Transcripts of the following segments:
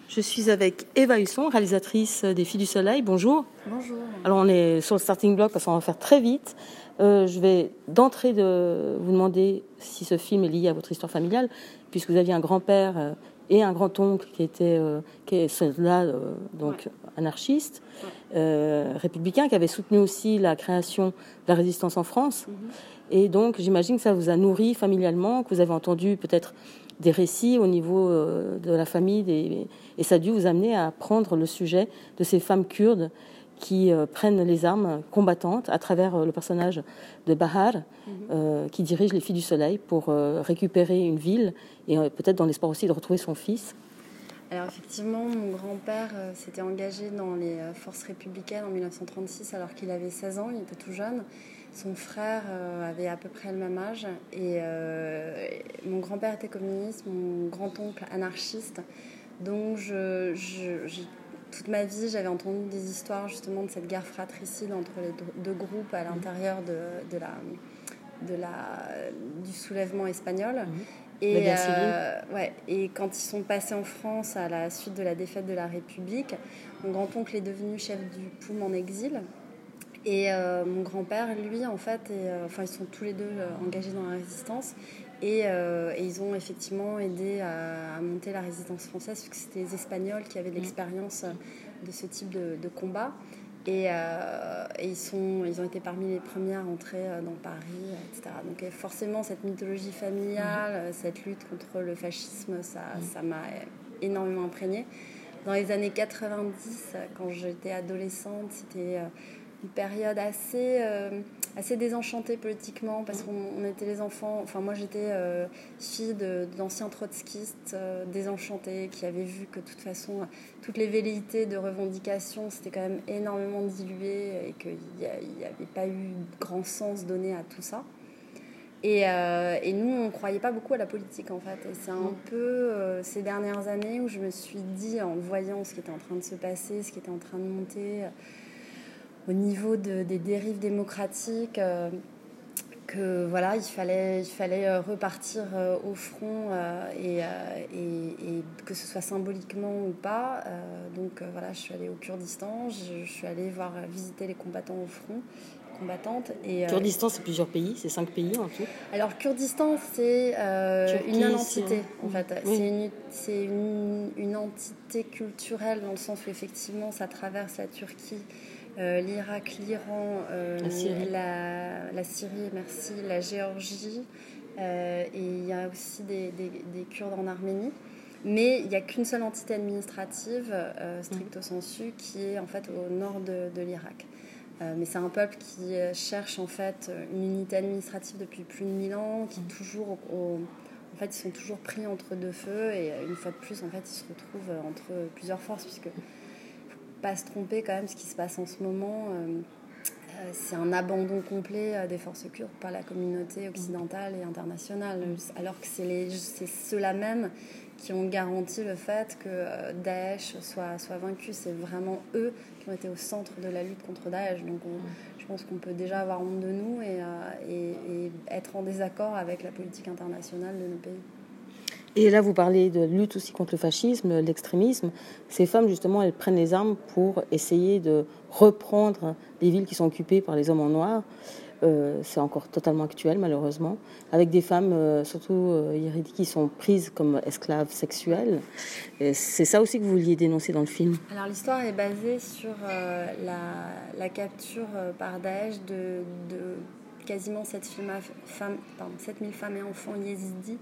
Je suis avec Eva Husson, réalisatrice des Filles du Soleil. Bonjour. Bonjour. Alors on est sur le starting block parce qu'on va faire très vite. Je vais d'entrée vous demander si ce film est lié à votre histoire familiale, puisque vous aviez un grand-père et un grand-oncle qui est soldat, anarchiste, républicain, qui avait soutenu aussi la création de la résistance en France. Et donc j'imagine que ça vous a nourri familialement, que vous avez entendu peut-être des récits au niveau de la famille, et ça a dû vous amener à prendre le sujet de ces femmes kurdes qui prennent les armes combattantes à travers le personnage de Bahar, qui dirige les Filles du Soleil pour récupérer une ville et peut-être dans l'espoir aussi de retrouver son fils. Alors effectivement, mon grand-père s'était engagé dans les forces républicaines en 1936 alors qu'il avait 16 ans, il était tout jeune. Son frère avait à peu près le même âge et mon grand-père était communiste, mon grand-oncle anarchiste. Donc toute ma vie, j'avais entendu des histoires justement de cette guerre fratricide entre les deux groupes à l'intérieur du soulèvement espagnol. Et quand ils sont passés en France à la suite de la défaite de la République, mon grand-oncle est devenu chef du POUM en exil. Et mon grand-père, lui, en fait, ils sont tous les deux engagés dans la résistance. Et ils ont effectivement aidé à monter la résistance française, puisque c'était les Espagnols qui avaient de l'expérience de ce type de combat. Et ils ont été parmi les premiers à rentrer dans Paris, etc. Donc forcément, cette mythologie familiale, cette lutte contre le fascisme, ça m'a énormément imprégnée. Dans les années 90, quand j'étais adolescente, c'était une période assez désenchantée politiquement, parce qu'on était les enfants. Enfin, moi, j'étais fille d'anciens trotskistes désenchantés qui avaient vu que de toute façon, toutes les velléités de revendication, c'était quand même énormément dilué et qu'il n'y avait pas eu grand sens donné à tout ça. Et nous, on ne croyait pas beaucoup à la politique, en fait. Et c'est un peu ces dernières années où je me suis dit, en voyant ce qui était en train de se passer, ce qui était en train de monter au niveau des dérives démocratiques, que voilà, il fallait repartir au front et que ce soit symboliquement ou pas. Donc voilà, je suis allée au Kurdistan, je suis allée visiter les combattants au front. Combattantes. Kurdistan, c'est plusieurs pays, c'est 5 pays en tout. Alors Kurdistan, c'est une non-entité en fait. Oui. C'est une entité culturelle dans le sens où effectivement ça traverse la Turquie, l'Irak, l'Iran, la Syrie, merci, la Géorgie, et il y a aussi des Kurdes en Arménie. Mais il n'y a qu'une seule entité administrative, stricto sensu, qui est en fait au nord de l'Irak. Mais c'est un peuple qui cherche en fait une unité administrative depuis plus de 1000 ans, qui toujours en fait ils sont toujours pris entre deux feux, et une fois de plus en fait ils se retrouvent entre plusieurs forces, puisque faut pas se tromper quand même, ce qui se passe en ce moment, c'est un abandon complet des forces kurdes par la communauté occidentale et internationale, alors que c'est ceux-là même qui ont garanti le fait que Daesh soit vaincu. C'est vraiment eux qui ont été au centre de la lutte contre Daesh. Donc je pense qu'on peut déjà avoir honte de nous et être en désaccord avec la politique internationale de nos pays. Et là, vous parlez de lutte aussi contre le fascisme, l'extrémisme. Ces femmes, justement, elles prennent les armes pour essayer de reprendre les villes qui sont occupées par les hommes en noir. C'est encore totalement actuel, malheureusement, avec des femmes, surtout yézidis, qui sont prises comme esclaves sexuelles. Et c'est ça aussi que vous vouliez dénoncer dans le film. Alors l'histoire est basée sur la capture par Daesh de quasiment 7000 femmes et enfants yézidis,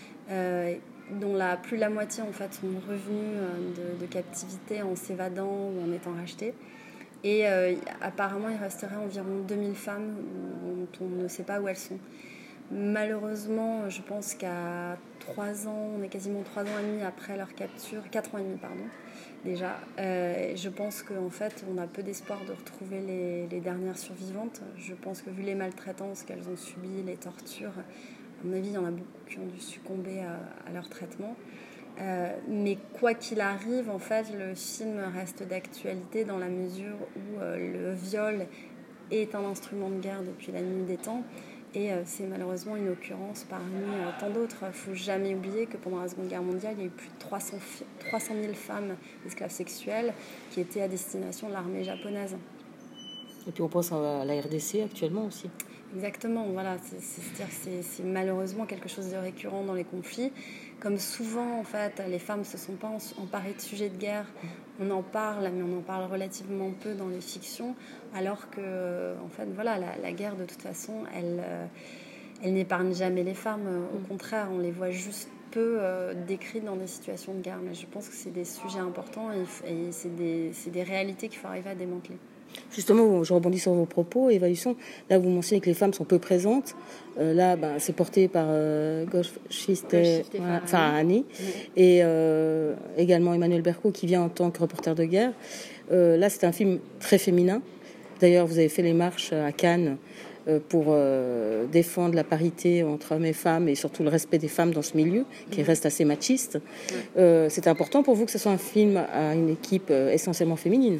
dont plus de la moitié en fait sont revenus de captivité en s'évadant ou en étant rachetés. Et apparemment, il resterait environ 2000 femmes dont on ne sait pas où elles sont. Malheureusement, je pense qu'à 3 ans, on est quasiment 3 ans et demi après leur capture, 4 ans et demi, pardon, déjà. Je pense qu'en fait, on a peu d'espoir de retrouver les dernières survivantes. Je pense que vu les maltraitances qu'elles ont subies, les tortures, à mon avis, il y en a beaucoup qui ont dû succomber à leur traitement. Mais quoi qu'il arrive, en fait, le film reste d'actualité dans la mesure où le viol est un instrument de guerre depuis la nuit des temps. Et c'est malheureusement une occurrence parmi tant d'autres. Il ne faut jamais oublier que pendant la Seconde Guerre mondiale, il y a eu plus de 300 000 femmes esclaves sexuelles qui étaient à destination de l'armée japonaise. Et puis on pense à la RDC actuellement aussi. Exactement, voilà. C'est malheureusement quelque chose de récurrent dans les conflits. Comme souvent, en fait, les femmes ne se sont pas emparées de sujets de guerre. On en parle, mais on en parle relativement peu dans les fictions, alors que, en fait, voilà, la guerre, de toute façon, elle n'épargne jamais les femmes. Au contraire, on les voit juste peu décrites dans des situations de guerre. Mais je pense que c'est des sujets importants et c'est des réalités qu'il faut arriver à démanteler. Justement, je rebondis sur vos propos, Eva Husson. Là, vous mentionnez que les femmes sont peu présentes. Là, c'est porté par Golshifteh Farahani et également Emmanuel Berco qui vient en tant que reporter de guerre. Là, c'est un film très féminin. D'ailleurs, vous avez fait les marches à Cannes pour défendre la parité entre hommes et femmes et surtout le respect des femmes dans ce milieu qui reste assez machiste. C'est important pour vous que ce soit un film à une équipe essentiellement féminine?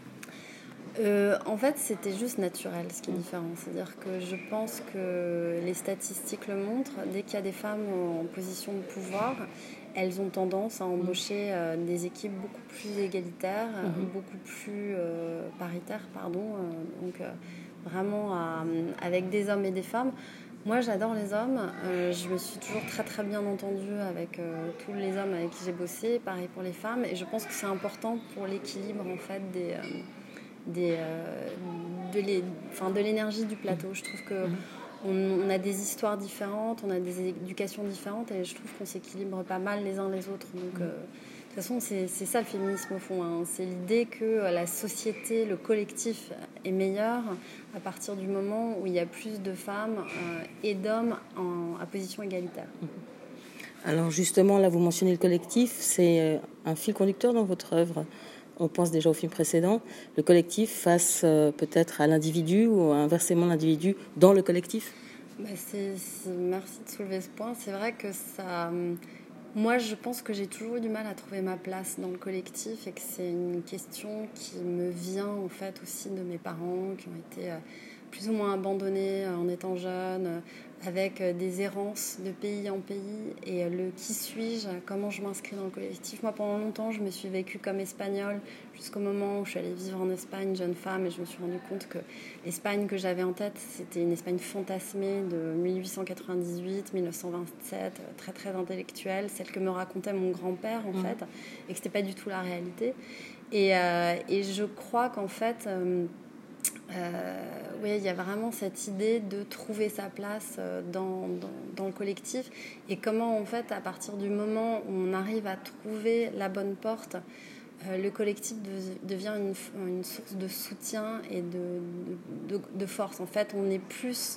En fait, c'était juste naturel, ce qui est différent. C'est-à-dire que je pense que les statistiques le montrent. Dès qu'il y a des femmes en position de pouvoir, elles ont tendance à embaucher des équipes beaucoup plus égalitaires, beaucoup plus paritaires, donc vraiment avec des hommes et des femmes. Moi, j'adore les hommes. Je me suis toujours très très bien entendue avec tous les hommes avec qui j'ai bossé. Pareil pour les femmes. Et je pense que c'est important pour l'équilibre en fait de l'énergie du plateau. Je trouve qu'on a des histoires différentes, on a des éducations différentes et je trouve qu'on s'équilibre pas mal les uns les autres. Donc, de toute façon, c'est ça le féminisme au fond. C'est l'idée que la société, le collectif est meilleur à partir du moment où il y a plus de femmes et d'hommes à position égalitaire. Alors justement, là, vous mentionnez le collectif. C'est un fil conducteur dans votre œuvre. On pense déjà au film précédent, le collectif face peut-être à l'individu ou inversement l'individu dans le collectif. Merci de soulever ce point. C'est vrai que ça... Moi, je pense que j'ai toujours eu du mal à trouver ma place dans le collectif et que c'est une question qui me vient en fait aussi de mes parents qui ont été plus ou moins abandonnés en étant jeunes, avec des errances de pays en pays et le qui suis-je, comment je m'inscris dans le collectif. Moi, pendant longtemps, je me suis vécue comme espagnole jusqu'au moment où je suis allée vivre en Espagne, jeune femme, et je me suis rendu compte que l'Espagne que j'avais en tête, c'était une Espagne fantasmée de 1898-1927, très très intellectuelle, celle que me racontait mon grand-père en fait, et que c'était pas du tout la réalité. Et je crois qu'en fait... oui, il y a vraiment cette idée de trouver sa place dans le collectif et comment en fait à partir du moment où on arrive à trouver la bonne porte, le collectif devient une source de soutien et de force. En fait, on est plus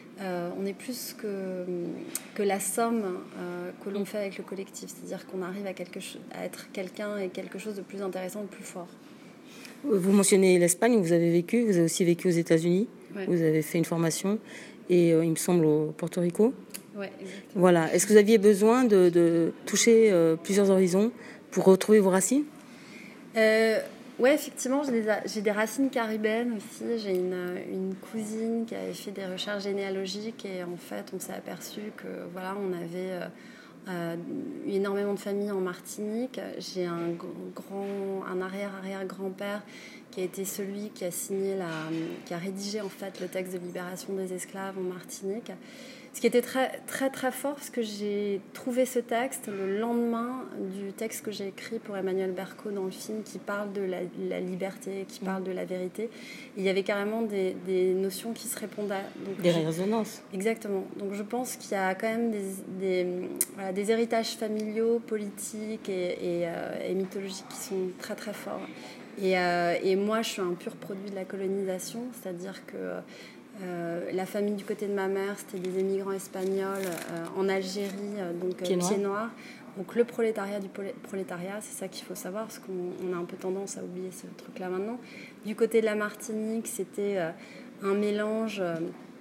que la somme que l'on fait avec le collectif, c'est-à-dire qu'on arrive à être quelqu'un et quelque chose de plus intéressant, de plus fort. Vous mentionnez l'Espagne où vous avez vécu, vous avez aussi vécu aux États-Unis, ouais. Vous avez fait une formation et il me semble au Porto Rico. Oui, exactement. Voilà. Est-ce que vous aviez besoin de toucher plusieurs horizons pour retrouver vos racines? Oui, effectivement, j'ai des racines caribéennes aussi. J'ai une cousine qui avait fait des recherches généalogiques et en fait, on s'est aperçu que voilà, on avait énormément de familles en Martinique. J'ai un arrière-arrière-grand-père qui a été celui qui a qui a rédigé en fait le texte de libération des esclaves en Martinique. Ce qui était très très très fort, parce que j'ai trouvé ce texte le lendemain du texte que j'ai écrit pour Emmanuel Berco dans le film, qui parle de la liberté, qui parle de la vérité. Et il y avait carrément des notions qui se répondaient. Donc, des résonances. Exactement. Donc je pense qu'il y a quand même des héritages familiaux, politiques et mythologiques qui sont très très forts. Et moi, je suis un pur produit de la colonisation, c'est-à-dire que la famille du côté de ma mère, c'était des émigrants espagnols en Algérie, donc pieds noirs. Donc le prolétariat du prolétariat, c'est ça qu'il faut savoir, parce qu'on a un peu tendance à oublier ce truc-là maintenant. Du côté de la Martinique, c'était un mélange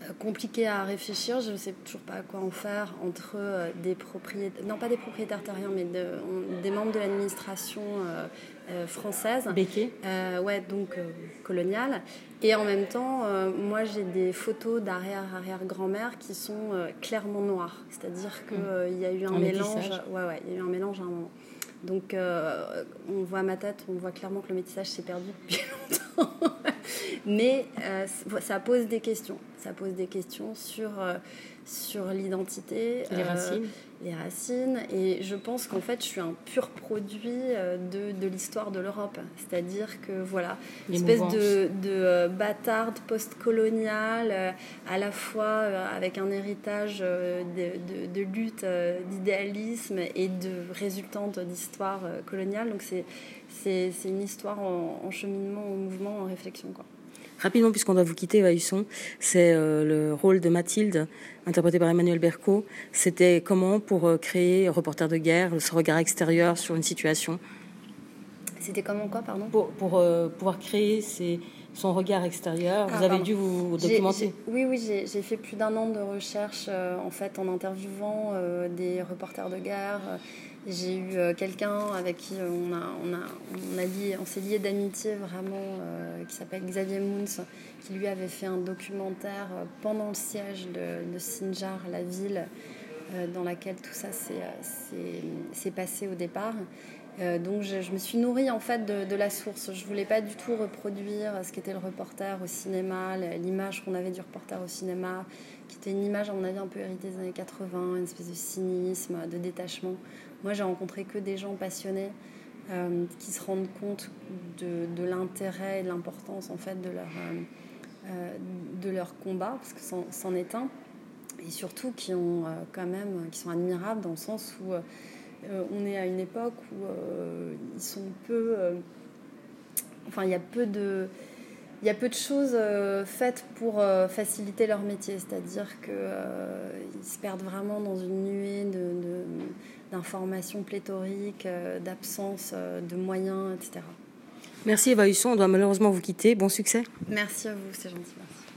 compliqué à réfléchir. Je ne sais toujours pas quoi en faire entre des propriétaires, non pas des propriétaires terriens, mais des membres de l'administration française. Béquet. Coloniale. Et en même temps, moi j'ai des photos d'arrière-grand-mère qui sont clairement noires. C'est-à-dire qu'il y a eu un mélange. Il y a eu un mélange à un moment. Donc, on voit à ma tête, on voit clairement que le métissage s'est perdu depuis longtemps. Mais ça pose des questions. Ça pose des questions sur l'identité, les racines. Et je pense qu'en fait, je suis un pur produit de l'histoire de l'Europe. C'est-à-dire que, voilà, une espèce de bâtarde post-coloniale, à la fois avec un héritage de lutte, d'idéalisme et de résultante d'histoire coloniale. Donc, c'est une histoire en cheminement, en mouvement, en réflexion, quoi. Rapidement, puisqu'on doit vous quitter, Eva Husson, c'est le rôle de Mathilde, interprété par Emmanuel Berco. C'était comment pour créer Reporter de guerre, ce regard extérieur sur une situation? C'était comment quoi, pardon? Pour pouvoir créer son regard extérieur, vous avez dû vous documenter. Oui, j'ai fait plus d'1 an de recherche en fait en interviewant des reporters de guerre. J'ai eu quelqu'un avec qui on s'est lié d'amitié vraiment, qui s'appelle Xavier Mouns, qui lui avait fait un documentaire pendant le siège de Sinjar, la ville dans laquelle tout ça s'est passé au départ. Donc je me suis nourrie en fait de la source. Je voulais pas du tout reproduire ce qu'était le reporter au cinéma, l'image qu'on avait du reporter au cinéma, qui était une image à mon avis un peu héritée des années 80, une espèce de cynisme, de détachement. Moi j'ai rencontré que des gens passionnés qui se rendent compte de l'intérêt et de l'importance en fait de leur combat, parce que c'en est un, et surtout qui sont admirables dans le sens où on est à une époque où ils sont peu... il y a peu de choses faites pour faciliter leur métier. C'est-à-dire qu'ils se perdent vraiment dans une nuée d'informations pléthoriques, d'absence de moyens, etc. Merci Eva Husson, on doit malheureusement vous quitter. Bon succès. Merci à vous, c'est gentil. Merci.